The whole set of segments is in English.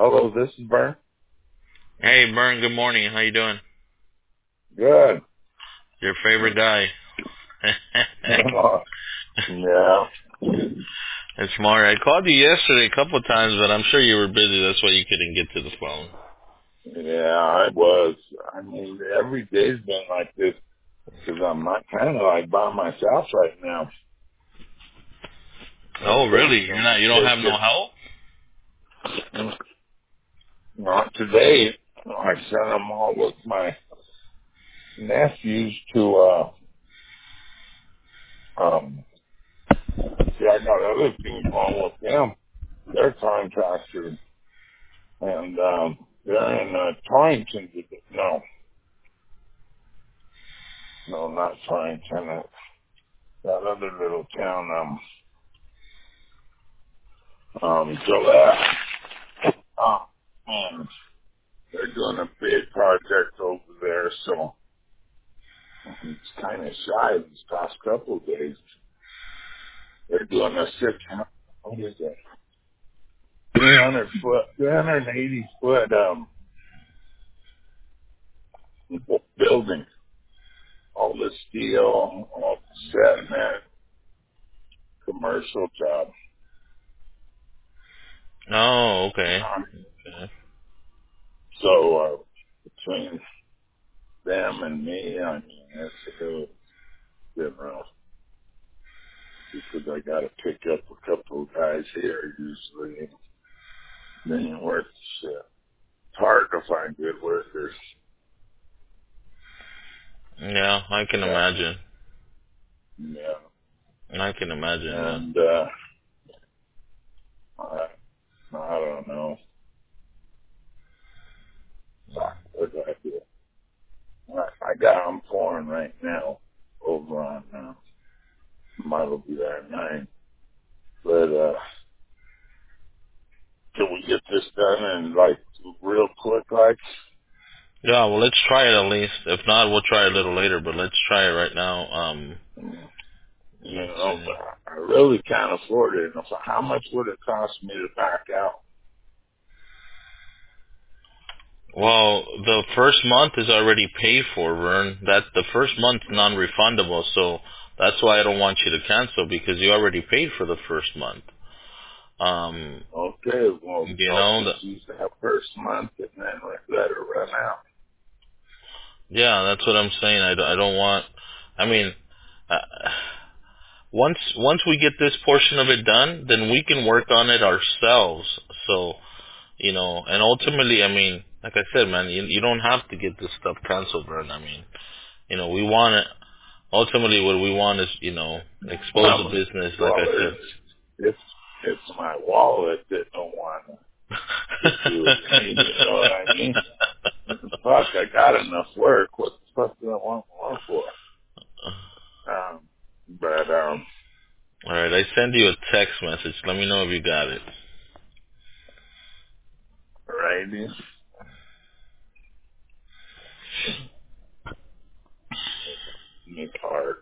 Hello, this is Vern. Hey, Bern, good morning. How you doing? Good. Your favorite guy. Yeah. It's Mario. I called you yesterday a couple of times, but I'm sure you were busy. That's why you couldn't get to the phone. Yeah, I was. I mean, every day's been like this because I'm not kind of like by myself right now. Oh, I've got really? some You don't have no tickets. help? Not today. I sent them all with my nephews to, see, I got other things wrong with them. They're contractors. And, they're in, Torrington. No, not Torrington. That other little town, Gillette. And they're doing a big project over there, so it's kind of shy these past couple of days. They're doing a what is it? 380 foot, building. All the steel, all the cement, commercial job. Oh, okay. Uh, Okay. So, between them and me, I mean, it's been rough because I got to pick up a couple of guys here usually. Then you work shit. It's hard to find good workers. Yeah, I can Yeah, imagine. yeah. I can imagine, man. And I, I don't know. Fuck, what do I do? I got on porn right now over on Model be there at 9. But can we get this done in like real quick, like? Yeah, well, let's try it at least. If not, we'll try it a little later, but let's try it right now. You Let's know, see. but I really can't afford it. And so how much would it cost me to back out? Well, the first month is already paid for, Vern. That the first month's non-refundable, so that's why I don't want you to cancel because you already paid for the first month. Okay, well, You I'll know, just use that first month and then let it run out. yeah, that's what I'm saying. I don't want. I mean, uh, once we get this portion of it done, then we can work on it ourselves. So and ultimately, I mean, like I said, man, you don't have to get this stuff canceled, Vern. I mean, we want it. Ultimately, what we want is, expose the business, like Well, I said. it's my wallet that don't want to do it. You know what I mean? Fuck, I got enough work. What the fuck do I want more for? But All right, I send you a text message. Let me know if you got it. righty, it's hard.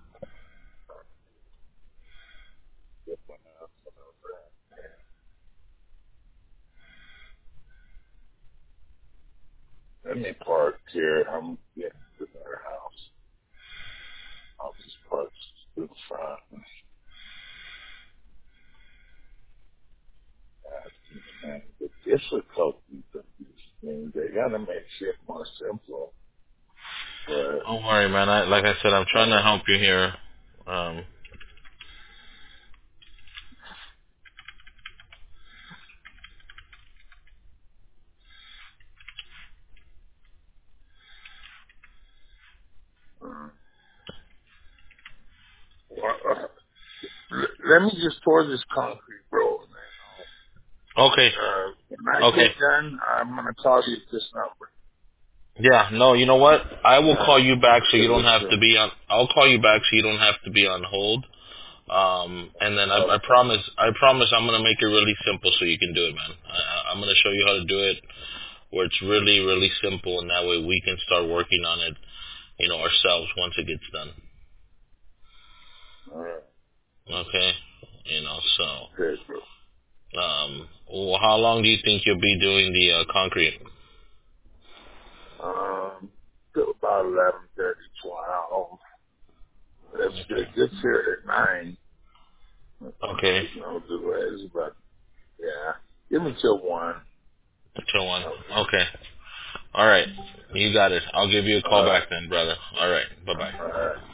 Let me park here. I'm getting to their house. I'll just park to the front. And the difficulties of these things, they gotta make shit more simple. But Don't worry, man. Like I said, I'm trying to help you here. Um, let me just pour this concrete roll. okay, When I okay. get done, I'm gonna call you at this number. Yeah, no, you know what? I will call you back so you don't have Okay. to be on. I'll call you back so you don't have to be on hold. And then I Okay. promise I'm gonna make it really simple so you can do it, man. I'm gonna show you how to do it where it's really, really simple, and that way we can start working on it, ourselves once it gets done. All right. Okay, so Okay, bro. Well, how long do you think you'll be doing the concrete? Till about 11:30, 12. That's good. Gets here at 9. Okay. No delays, but yeah. Give me till 1. Till one. Okay. Okay. All right. You got it. I'll give you a All call right. back then, brother. All right. Bye bye. All right.